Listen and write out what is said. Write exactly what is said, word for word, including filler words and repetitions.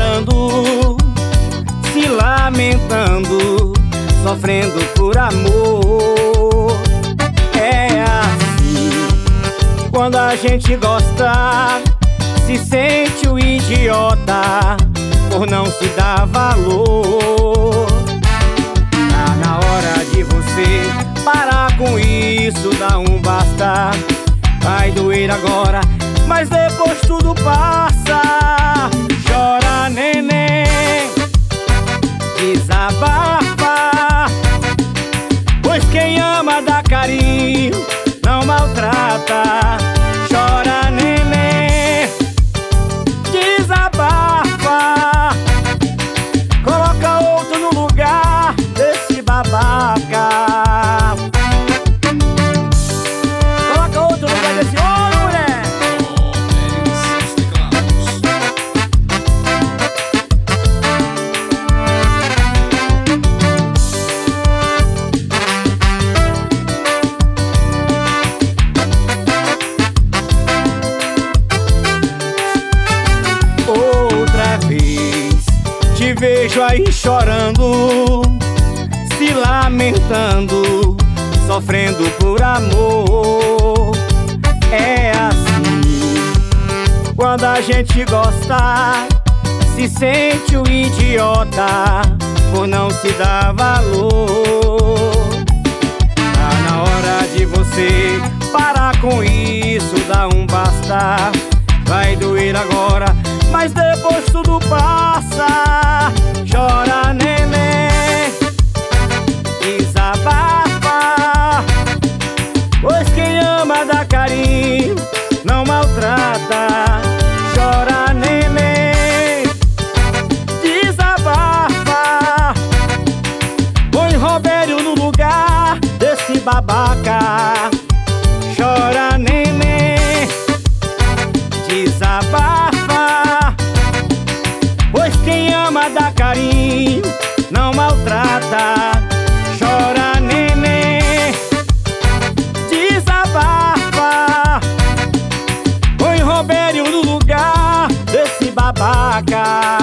chorando, se lamentando, sofrendo por amor. É assim, quando a gente gosta, se sente o idiota por não se dar valor. Tá na hora de você parar com isso, dá um basta. Vai doer agora, mas depois tudo passa. Chora, neném, desabafa, pois quem ama dá carinho, não maltrata. Chora, neném, desabafa, coloca outro no lugar desse babaca. Coloca outro no lugar desse homem, mulher. Outra vez te vejo aí chorando, se lamentando, sofrendo por amor. É assim, quando a gente gosta, se sente o idiota por não se dar valor. Tá na hora de você parar com isso, dá um basta. Vai doer agora, mas depois tudo passa. Chora, neném, desabafa, pois quem ama dá carinho, não maltrata. Chora, neném, desabafa, põe Robério no lugar desse babaca. Chora, neném, desabafa, pois quem ama dá carinho, não maltrata. Chora, neném, desabafa, põe Robério no lugar desse babaca.